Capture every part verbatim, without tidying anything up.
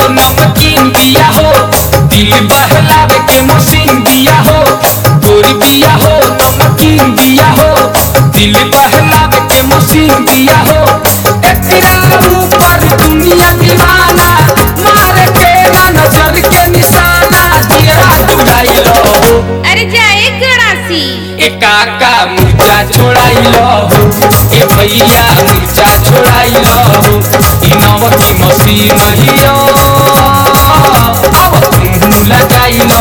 नमकीन बिया हो दिल बहलावे के मशीन बिया हो गोरी बिया हो नमकीन बिया हो दिल बहलावे के मशीन बिया हो एकरा ऊपर दुनिया दीवाना मारे के नजर के निशाना दिया उड़ाई लो अरे जाए गड़ासी ए काका मुर्चा छोड़ाई लो ए भैया मुर्चा छोड़ाई लो ई नवकी मशीन हियो अब तुम लगाई लो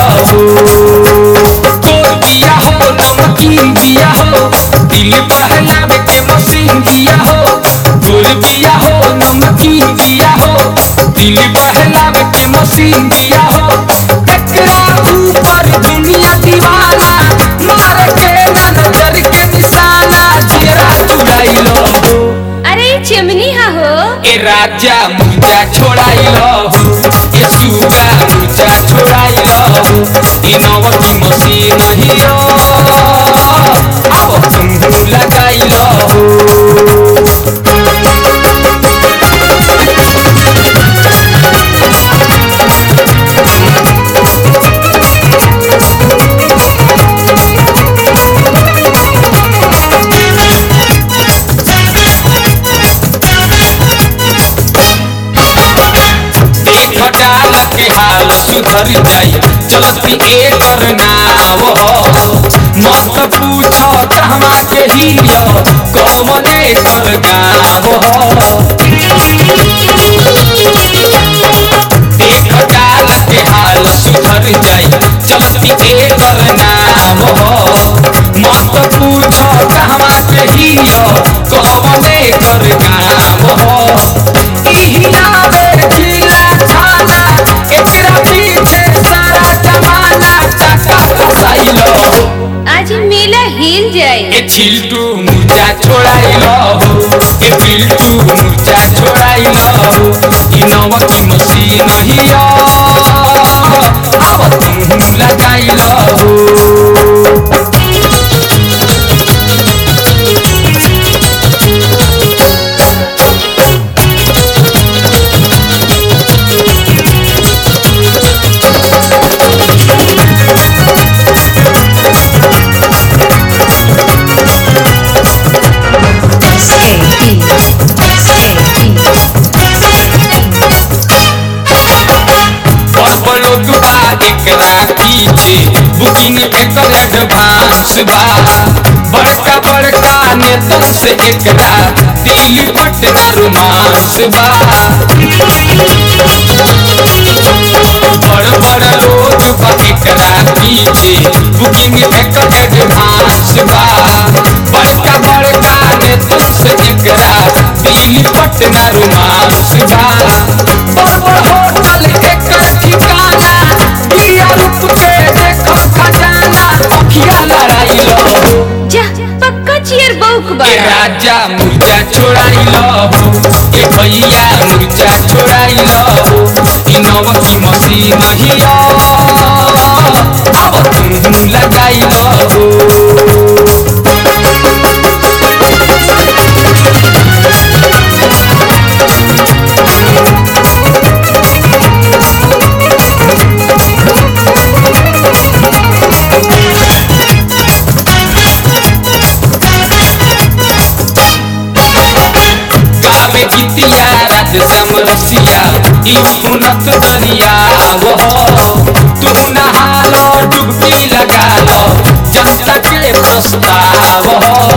तोर बिया हो नमकीन बिया हो दिल बहलावे के मशीन बिया हो गोर बिया हो नमकीन बिया हो दिल बहलावे के मशीन बिया हो एकरा ऊपर दुनिया दीवाना मार के नजर के निशाना चेहरा चुराई लो अरे चिमनी हा हो ए राजा मुर्चा छोड़ाई लो ए सुगा मुर्चा छोड़ाई लो ई नवकी मशीन हियो अब तुम लगाई लो सुधर जाई चलती एकर नाव मत पूछो कहवा के हियो कौने कर गाव एक डाल के हाल सुधर जाई चलती एकर नाव मत पूछो कहवा के हियो कौने कर गाव इहियावे जिला थाना एकरा पीछे सारा जमाना चाचा फसाई लो आज मेला हिल जाए ए छिलटू मुर्चा छोड़ाई लो ए पिलटू मुर्चा छोड़ाई लो ई नवकी मशीन हियो अब तुम लगाई लो एकरा पीछे बुकिंग एकर एडवांस बा बड़का बड़का नेतन से एकरा दिल पटना रोमांस बा बड़ बड़ लोग बा एकरा पीछे बुकिंग एकर एडवांस बा बड़का बड़का नेतन से एकरा दिल पटना रोमांस बा बड़ बड़ होटल एकर ठिकाना बिया रूप के देखो खजाना अखिया लड़ाई लो जा पक्का चियर बौक बा ए राजा मुर्चा छोड़ाई लो ए भैया मुर्चा छोड़ाई लो ई नवकी मशीन हियो अब तुम लगाई लो समरसिया ई उन्नत दरिया वो तू नहालो डुबकी लगा लो जनता के प्रस्ताव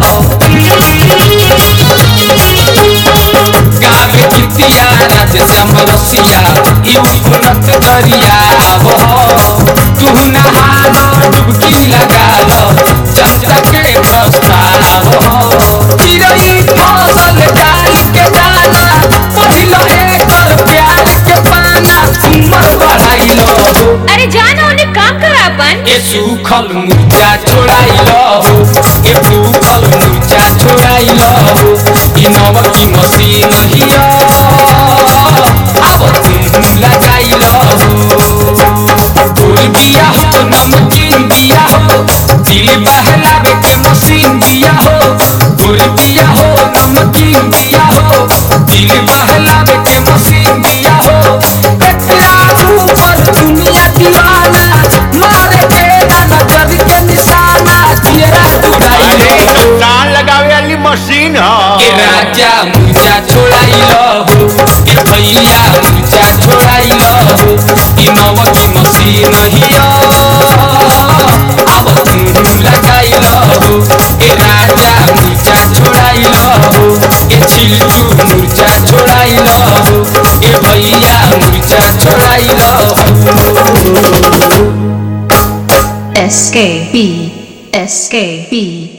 गावे कितिया राज समरसिया ई उन्नत दरिया वो तू नहालो डुबकी लगा लो जनता के प्रस्ताव चिरई फसल डाल के दाना पहिलो एकर प्यार के पाना उम्र बढ़ाई लो अरे जाना उन्हें काम करा अपन ए सूखल मुर्चा छोड़ाई लो ए सूखल मुर्चा छोड़ाई लो ई नवकी मशीन हियो अब तुम लगाई लो गोल बिया हो नमकीन बिया हो भैया मुर्चा छोड़ाइल हो ई नव की मशीन हिया अब तू लगाइल हो ए राजा मुर्चा छोड़ाइल हो ए छिलटू मुर्चा छोड़ाइल हो ए भैया मुर्चा छोड़ाइल हो S K B S K B